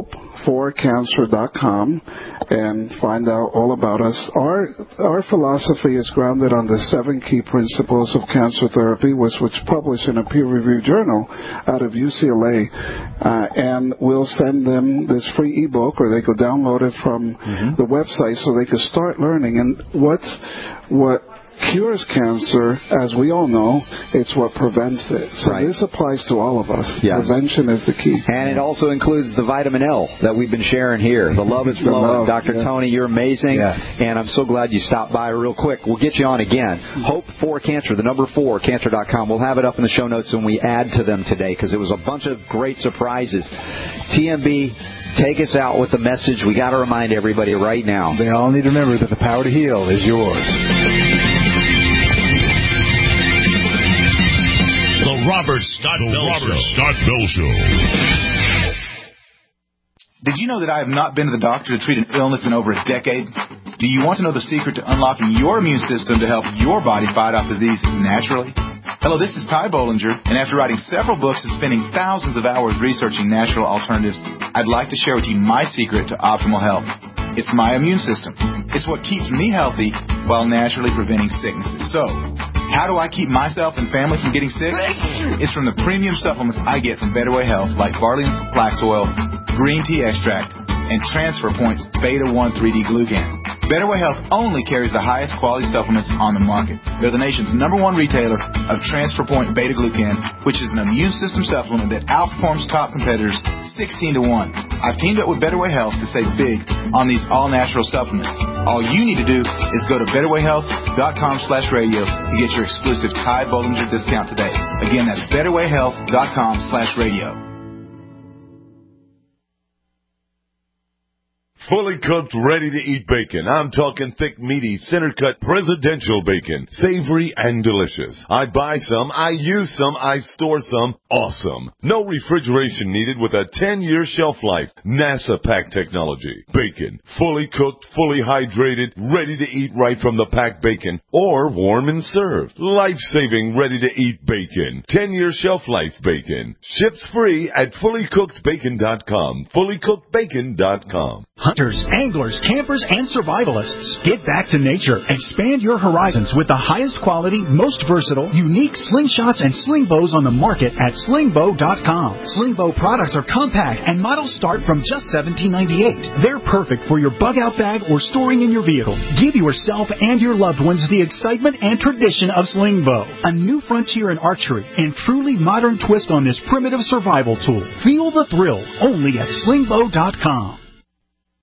hopeforcancer.com, and find out all about us. Our philosophy is grounded on the 7 key principles of cancer therapy, which was published in a peer-reviewed journal out of UCLA. And we'll send them this free ebook, or they could download it from the website so they could start learning. And what cures cancer, as we all know, it's what prevents it. So this applies to all of us. Yes. Prevention is the key. And it also includes the vitamin L that we've been sharing here. The love is flowing. Dr. Tony, you're amazing. And I'm so glad you stopped by real quick. We'll get you on again. Hope for Cancer, the number 4, cancer.com. We'll have it up in the show notes when we add to them today, because it was a bunch of great surprises. TMB, take us out with the message. We got to remind everybody right now. They all need to remember that the power to heal is yours. The Robert Scott Bell Show. Did you know that I have not been to the doctor to treat an illness in over a decade? Do you want to know the secret to unlocking your immune system to help your body fight off disease naturally? Hello, this is Ty Bollinger, and after writing several books and spending thousands of hours researching natural alternatives, I'd like to share with you my secret to optimal health. It's my immune system. It's what keeps me healthy while naturally preventing sicknesses. So, how do I keep myself and family from getting sick? It's from the premium supplements I get from Better Way Health, like Barley's Flax Oil, Green Tea Extract, and Transfer Point's Beta-1 3D Glucan. Better Way Health only carries the highest quality supplements on the market. They're the nation's #1 retailer of Transfer Point Beta Glucan, which is an immune system supplement that outperforms top competitors 16 to 1. I've teamed up with Better Way Health to save big on these all-natural supplements. All you need to do is go to betterwayhealth.com/radio to get your exclusive Ty Bollinger discount today. Again, that's betterwayhealth.com/radio. Fully cooked, ready-to-eat bacon. I'm talking thick, meaty, center-cut presidential bacon. Savory and delicious. I buy some, I use some, I store some. Awesome. No refrigeration needed with a 10-year shelf life. NASA pack technology. Bacon. Fully cooked, fully hydrated, ready to eat right from the packed bacon. Or warm and served. Life-saving, ready-to-eat bacon. 10-year shelf life bacon. Ships free at fullycookedbacon.com. Fullycookedbacon.com. Hunters, anglers, campers, and survivalists. Get back to nature. Expand your horizons with the highest quality, most versatile, unique slingshots and sling bows on the market at slingbow.com. Slingbow products are compact and models start from just $17.98. They're perfect for your bug-out bag or storing in your vehicle. Give yourself and your loved ones the excitement and tradition of Slingbow, a new frontier in archery and truly modern twist on this primitive survival tool. Feel the thrill only at slingbow.com.